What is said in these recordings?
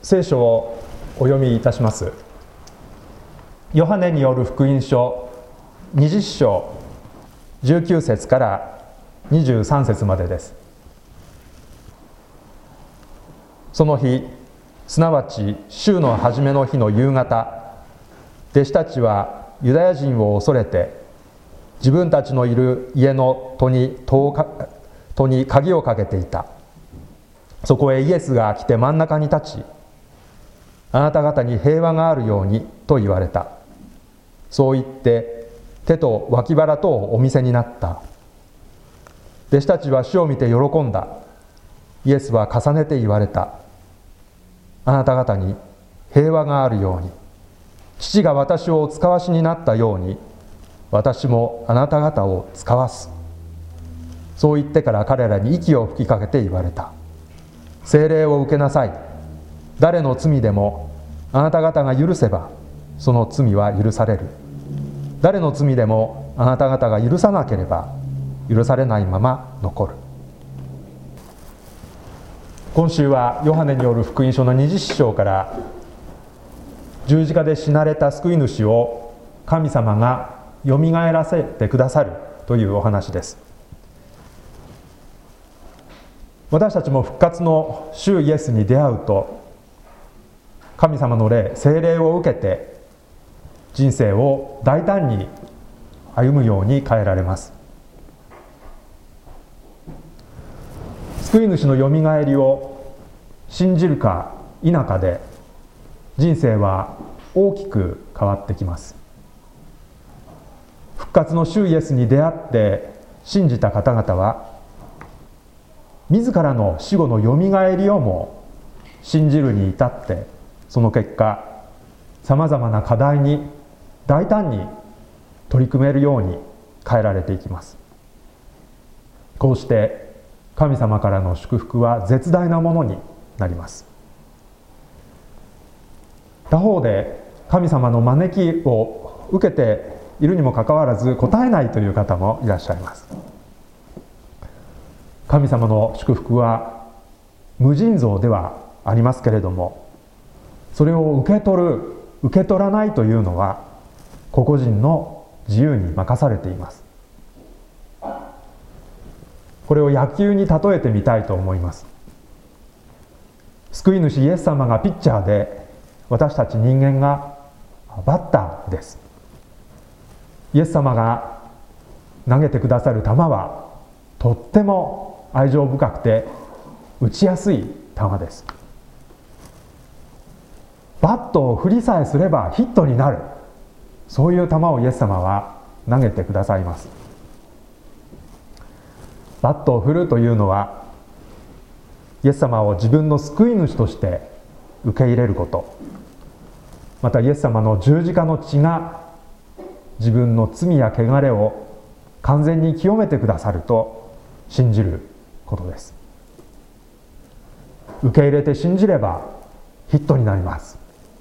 聖書をお読みいたします。ヨハネによる福音書20章19節から23節までです。その日、すなわち週の初めの日の夕方、弟子たちはユダヤ人を恐れて、自分たちのいる家の戸に鍵をかけていた。そこへイエスが来て真ん中に立ち、あなた方に平和があるようにと言われた。そう言って手と脇腹とをお見せになった。弟子たちは主を見て喜んだ。イエスは重ねて言われた。あなた方に平和があるように、父が私をお使わしになったように、私もあなた方を使わす。そう言ってから彼らに息を吹きかけて言われた。聖霊を受けなさい。誰の罪でもあなた方が許せば、その罪は許される。誰の罪でもあなた方が許さなければ、許されないまま残る。今週はヨハネによる福音書の20章から十字架で死なれた救い主を神様がよみがえらせてくださるというお話です。私たちも復活の主イエスに出会うと、神様の霊、聖霊を受けて人生を大胆に歩むように変えられます。救い主のよみがえりを信じるか否かで、人生は大きく変わってきます。復活の主イエスに出会って信じた方々は、自らの死後のよみがえりをも信じるに至って、その結果、さまざまな課題に大胆に取り組めるように変えられていきます。こうして神様からの祝福は絶大なものになります。他方で神様の招きを受けているにもかかわらず答えないという方もいらっしゃいます。神様の祝福は無尽蔵ではありますけれども、それを受け取る受け取らないというのは個々人の自由に任されています。これを野球に例えてみたいと思います。救い主イエス様がピッチャーで、私たち人間がバッターです。イエス様が投げてくださる球はとっても愛情深くて打ちやすい球です。バットを振りさえすればヒットになる、そういう球をイエス様は投げてくださいます。バットを振るというのは、イエス様を自分の救い主として受け入れること、またイエス様の十字架の血が自分の罪や汚れを完全に清めてくださると信じることです。受け入れて信じればヒットになります。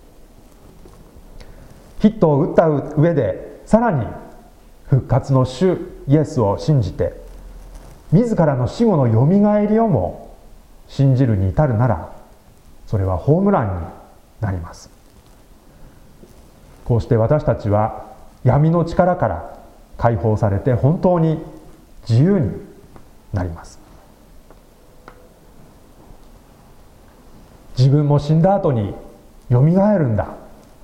ヒットを打った上で、さらに復活の主イエスを信じて、自らの死後のよみがえりをも信じるに至るなら、それはホームランになります。こうして私たちは闇の力から解放されて、本当に自由になります。自分も死んだ後によみがえるんだ、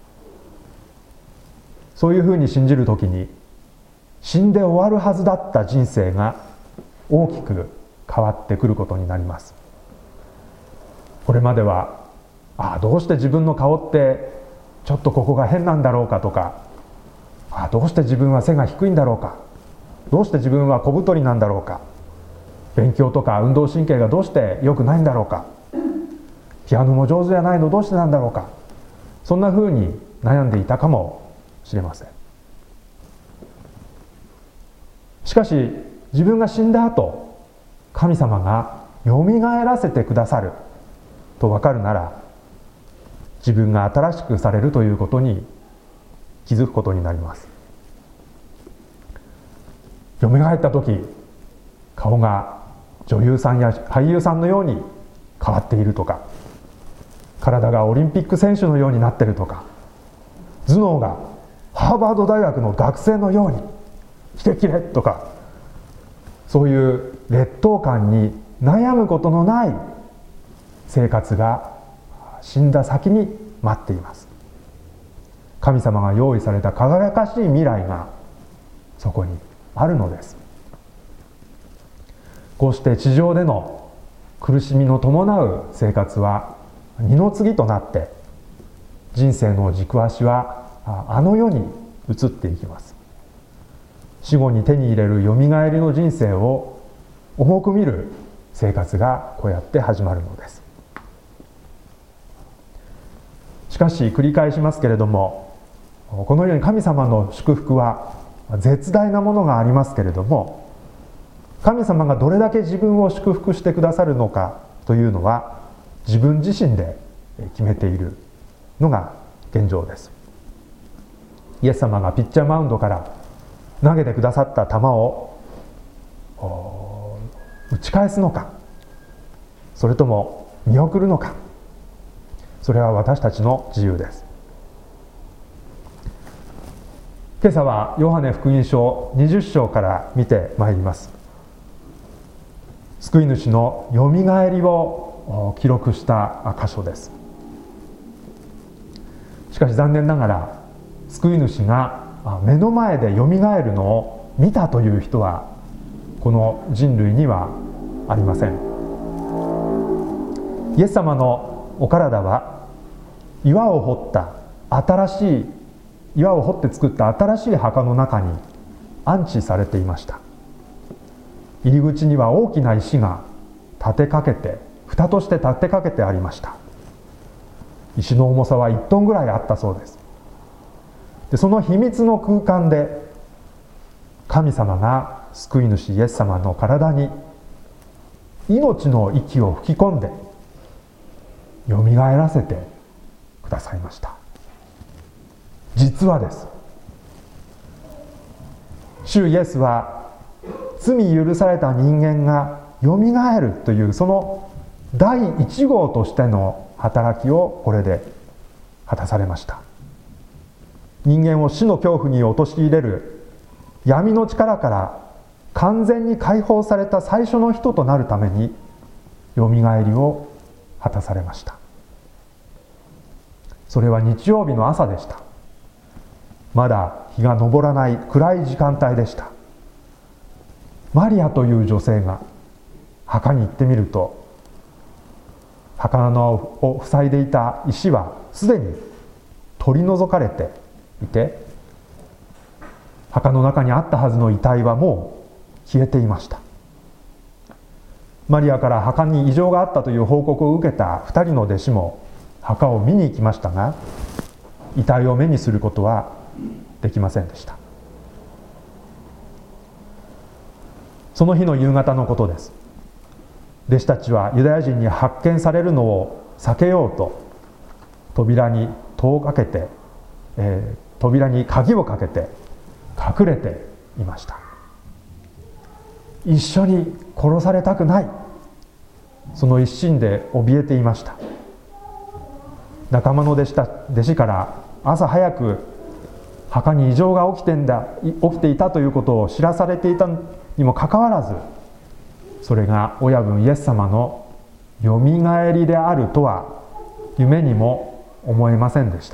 そういうふうに信じるときに、死んで終わるはずだった人生が大きく変わってくることになります。これまでは、どうして自分の顔ってちょっとここが変なんだろうかとか、どうして自分は背が低いんだろうか、どうして自分は小太りなんだろうか、勉強とか運動神経がどうして良くないんだろうか、ピアノも上手じゃないのどうしてなんだろうか、そんなふうに悩んでいたかもしれません。しかし自分が死んだ後、神様がよみがえらせてくださると分かるなら、自分が新しくされるということに気づくことになります。よみがえった時、顔が女優さんや俳優さんのように変わっているとか、 体がオリンピック選手のようになってるとか、頭脳がハーバード大学の学生のようにキレキレとか、そういう劣等感に悩むことのない生活が死んだ先に待っています。神様が用意された輝かしい未来がそこにあるのです。こうして地上での苦しみの伴う生活は二の次となって、人生の軸足はあの世に移っていきます。死後に手に入れるよみがえりの人生を重く見る生活がこうやって始まるのです。しかし繰り返しますけれども、このように神様の祝福は絶大なものがありますけれども、神様がどれだけ自分を祝福してくださるのかというのは自分自身で決めているのが現状です。イエス様がピッチャーマウンドから投げてくださった球を打ち返すのか、それとも見送るのか、それは私たちの自由です。今朝はヨハネ福音書20章から見てまいります。救い主のよみがえりを記録した箇所です。しかし残念ながら、救い主が目の前でよみがえるのを見たという人はこの人類にはありません。イエス様のお体は岩を掘って作った新しい墓の中に安置されていました。入り口には大きな石が蓋として立てかけてありました。石の重さは1トンぐらいあったそうです。でその秘密の空間で神様が救い主イエス様の体に命の息を吹き込んでよみがえらせてくださいました。実はです、主イエスは罪許された人間がよみがえるというその第一号としての働きをこれで果たされました。人間を死の恐怖に陥れる闇の力から完全に解放された最初の人となるためによみがえりを果たされました。それは日曜日の朝でした。まだ日が昇らない暗い時間帯でした。マリアという女性が墓に行ってみると、墓のを塞いでいた石はすでに取り除かれていて、墓の中にあったはずの遺体はもう消えていました。マリアから墓に異常があったという報告を受けた2人の弟子も墓を見に行きましたが、遺体を目にすることはできませんでした。その日の夕方のことです。弟子たちはユダヤ人に発見されるのを避けようと扉に鍵をかけて隠れていました。一緒に殺されたくない、その一心で怯えていました。仲間の弟子から朝早く墓に異常が起きていたということを知らされていたにもかかわらず、それが親分イエス様のよみがえりであるとは夢にも思えませんでした。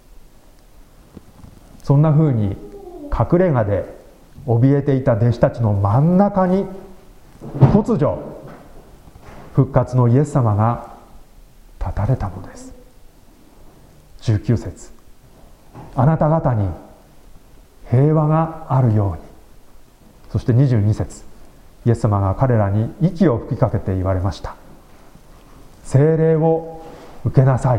そんなふうに隠れ家で怯えていた弟子たちの真ん中に突如復活のイエス様が立たれたのです。19節、あなた方に平和があるように。そして22節、イエス様が彼らに息を吹きかけて言われました。聖霊を受けなさい。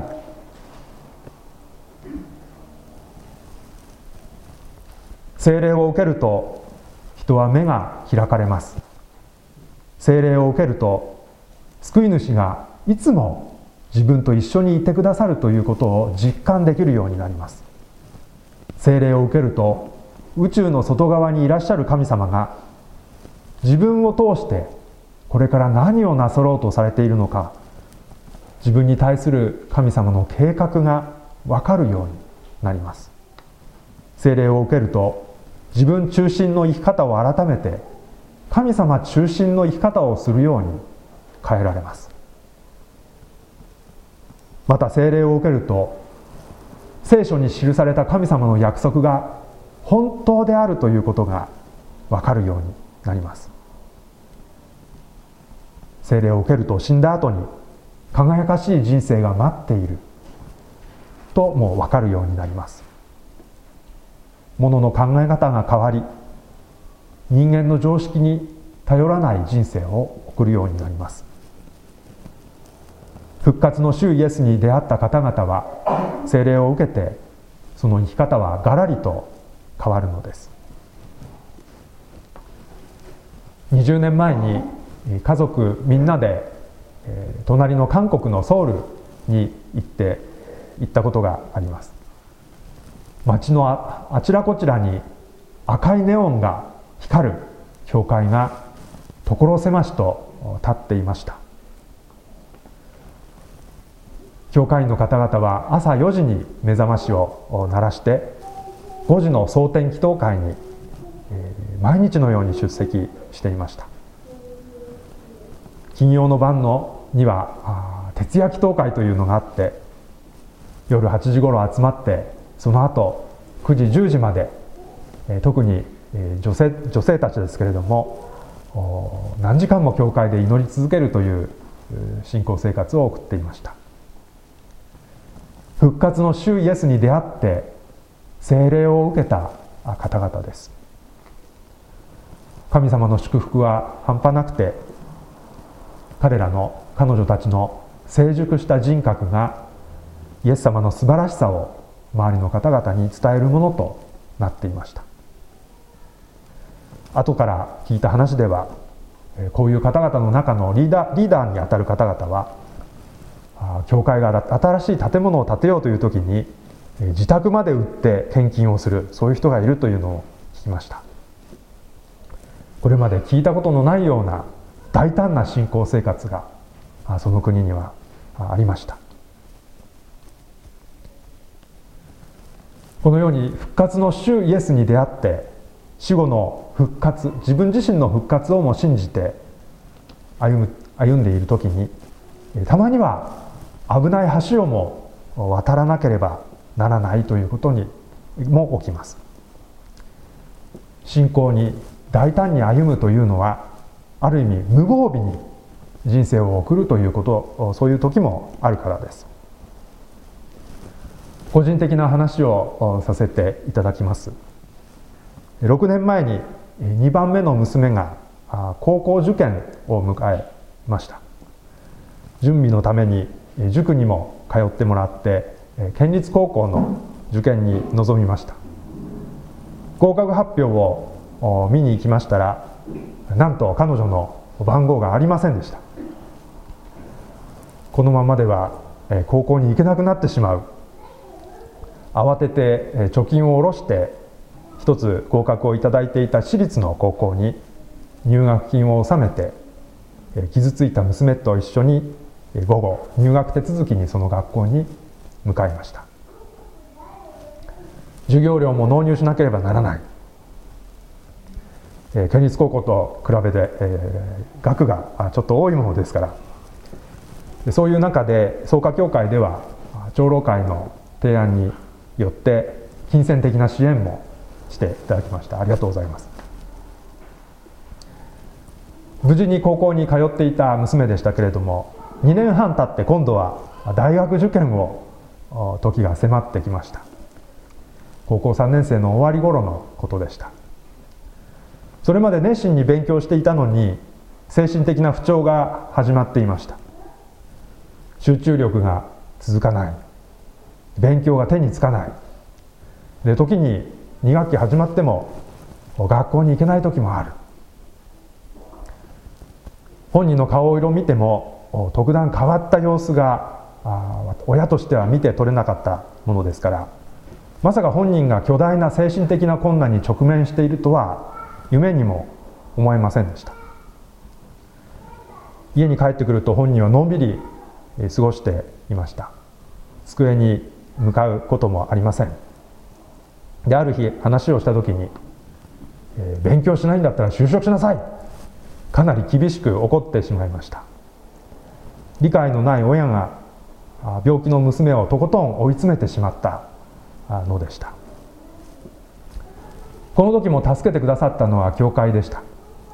聖霊を受けると人は目が開かれます。聖霊を受けると救い主がいつも自分と一緒にいてくださるということを実感できるようになります。聖霊を受けると宇宙の外側にいらっしゃる神様が自分を通してこれから何をなさろうとされているのか、 自分に対する神様の計画が分かるようになります。聖霊を受けると自分中心の生き方を改めて神様中心の生き方をするように変えられます。また聖霊を受けると聖書に記された神様の約束が本当であるということが分かるようになります。聖霊を受けると死んだ後に輝かしい人生が待っているともう分かるようになります。物の考え方が変わり、人間の常識に頼らない人生を送るようになります。復活の主イエスに出会った方々は聖霊を受けて、その生き方はガラリと変わるのです。20年前に家族みんなで隣の韓国のソウルに行ったことがあります。街のあちらこちらに赤いネオンが光る教会が所狭しと立っていました。教会員の方々は朝4時に目覚ましを鳴らして5時の蒼天祈祷会に毎日のように出席していました。金曜の晩には徹夜祈祷会というのがあって、夜8時ごろ集まってその後9時10時まで、特に女性たちですけれども何時間も教会で祈り続けるという信仰生活を送っていました。復活の主イエスに出会って聖霊を受けた方々です。神様の祝福は半端なくて、彼女たちの成熟した人格がイエス様の素晴らしさを周りの方々に伝えるものとなっていました。後から聞いた話では、こういう方々の中のリーダーにあたる方々は、教会が新しい建物を建てようという時に自宅まで売って献金をする、そういう人がいるというのを聞きました。これまで聞いたことのないような大胆な信仰生活がその国にはありました。このように復活の主イエスに出会って死後の復活、自分自身の復活をも信じて歩んでいる時に、たまには危ない橋をも渡らなければならないということにも起きます。信仰に大胆に歩むというのは、ある意味無防備に人生を送るということ、そういう時もあるからです。個人的な話をさせていただきます。6年前に2番目の娘が高校受験を迎えました。準備のために塾にも通ってもらって県立高校の受験に臨みました。合格発表を見に行きましたら、なんと彼女の番号がありませんでした。このままでは高校に行けなくなってしまう。慌てて貯金を下ろして一つ合格をいただいていた私立の高校に入学金を納めて、傷ついた娘と一緒に午後入学手続きにその学校に向かいました。授業料も納入しなければならない。県立高校と比べて、額がちょっと多いものですから、そういう中で創価協会では長老会の提案によって金銭的な支援もしていただきました。ありがとうございます。無事に高校に通っていた娘でしたけれども、2年半経って今度は大学受験を時が迫ってきました。高校3年生の終わり頃のことでした。それまで熱心に勉強していたのに精神的な不調が始まっていました。集中力が続かない、勉強が手につかないで、時に2学期始まっても学校に行けない時もある。本人の顔色を見ても特段変わった様子が親としては見て取れなかったものですから、まさか本人が巨大な精神的な困難に直面しているとは夢にも思えませんでした。家に帰ってくると本人はのんびり過ごしていました。机に向かうこともありません。で、ある日話をした時に、勉強しないんだったら就職しなさい、かなり厳しく怒ってしまいました。理解のない親が病気の娘をとことん追い詰めてしまったのでした。この時も助けてくださったのは教会でした。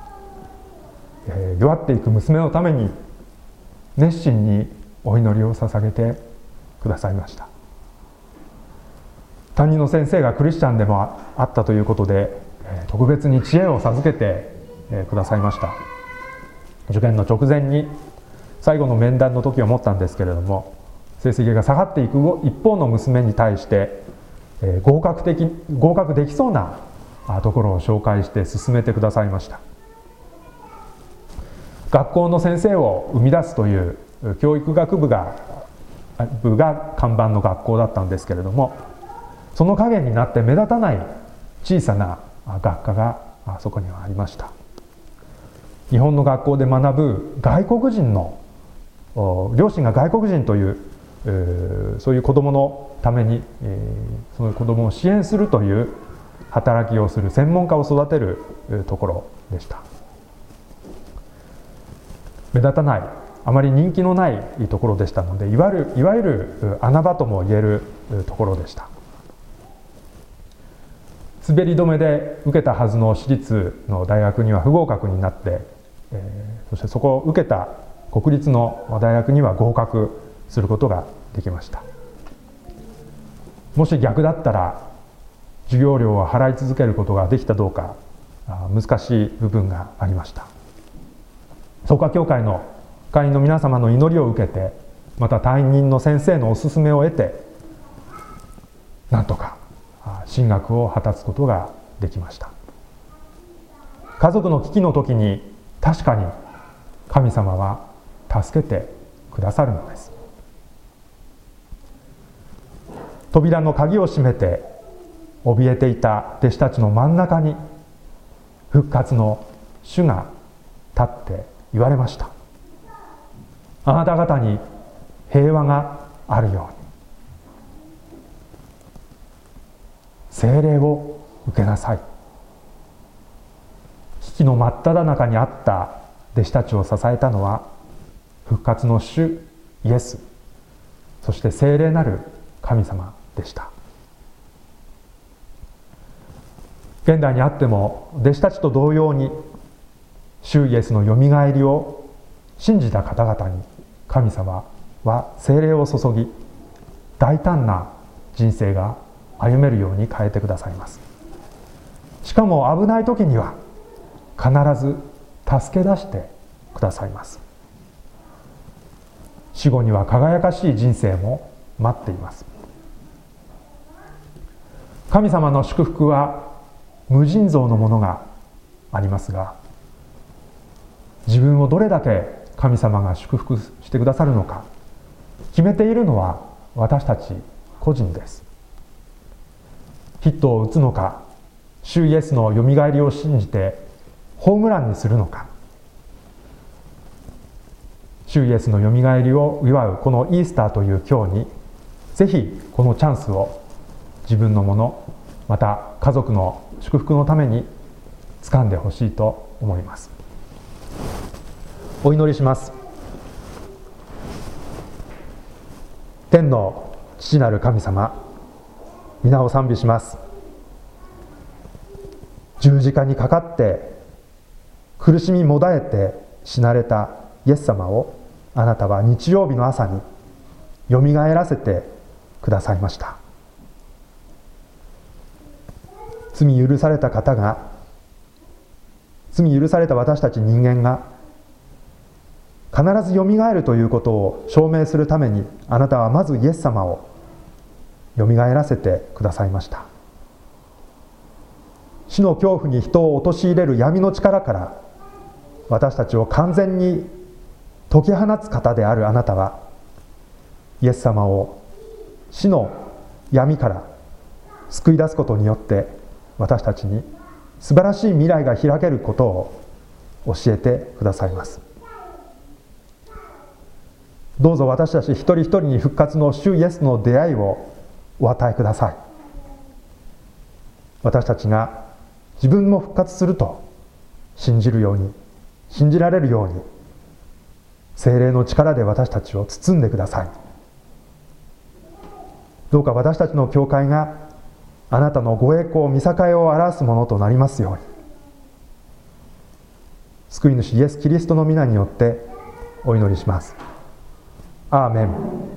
弱っていく娘のために熱心にお祈りを捧げてくださいました。担任の先生がクリスチャンでもあったということで、特別に知恵を授けてくださいました。受験の直前に最後の面談の時を思ったんですけれども、成績が下がっていく一方の娘に対して、合格できそうなところを紹介して進めてくださいました。学校の先生を生み出すという教育学部が看板の学校だったんですけれども、その陰になって目立たない小さな学科がそこにはありました。日本の学校で学ぶ外国人の両親が外国人というそういう子どものためにその子どもを支援するという働きをする専門家を育てるところでした。目立たない、あまり人気のないところでしたので、いわゆる穴場とも言えるところでした。滑り止めで受けたはずの私立の大学には不合格になって、そしてそこを受けた国立の大学には合格することができました。もし逆だったら授業料を払い続けることができたどうか難しい部分がありました。創価教会の会員の皆様の祈りを受けて、また担任の先生のお勧めを得て、なんとか進学を果たすことができました。家族の危機の時に確かに神様は助けてくださるのです。扉の鍵を閉めて怯えていた弟子たちの真ん中に復活の主が立って言われました。あなた方に平和があるように聖霊を受けなさい。危機の真っ只中にあった弟子たちを支えたのは復活の主イエス、そして聖霊なる神様でした。現代にあっても弟子たちと同様に主イエスのよみがえりを信じた方々に神様は聖霊を注ぎ、大胆な人生が歩めるように変えてくださいます。しかも危ない時には必ず助け出してくださいます。死後には輝かしい人生も待っています。神様の祝福は無尽蔵のものがありますが、自分をどれだけ神様が祝福してくださるのか決めているのは私たち個人です。ヒットを打つのか、主イエスのよみがえりを信じてホームランにするのか、主イエスのよみがえりを祝うこのイースターという今日に、ぜひこのチャンスを自分のもの、また家族の祝福のために掴んでほしいと思います。お祈りします。天の父なる神様、皆を賛美します。十字架にかかって苦しみもだえて死なれたイエス様をあなたは日曜日の朝によみがえらせてくださいました。罪許された方が、罪許された私たち人間が必ずよみがえるということを証明するために、あなたはまずイエス様をよみがえらせてくださいました。死の恐怖に人を陥れる闇の力から私たちを完全に解き放つ方であるあなたは、イエス様を死の闇から救い出すことによって私たちに素晴らしい未来が開けることを教えてくださいます。 どうぞ私たち一人一人に復活の主イエスの出会いをお与えください。私たちが自分も復活すると信じるように、信じられるように、聖霊の力で私たちを包んでください。どうか私たちの教会があなたのご栄光、御栄を表すものとなりますように。救い主イエス・キリストの皆によってお祈りします。アーメン。